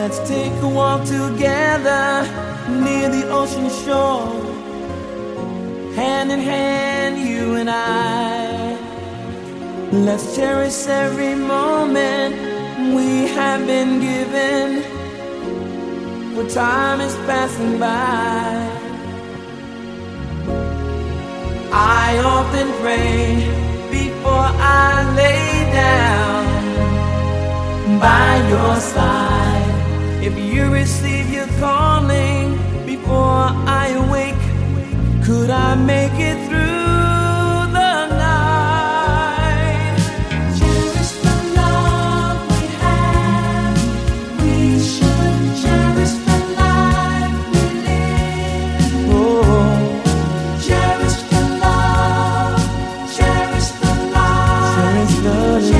Let's take a walk together near the ocean shore, hand in hand, you and I. Let's cherish every moment we have been given, for time is passing by. I often pray before I lay down by your side. If you receive your calling before I awake, could I make it through the night? Cherish the love we have. We should cherish the life we live. Oh, cherish the love, cherish the life, cherish the love.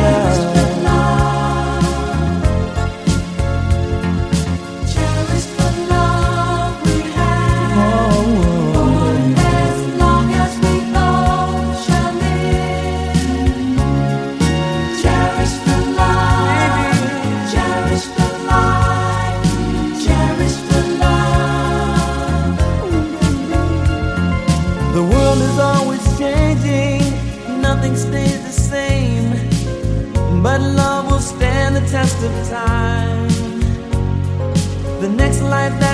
Nothing stays the same, but love will stand the test of time. The next life that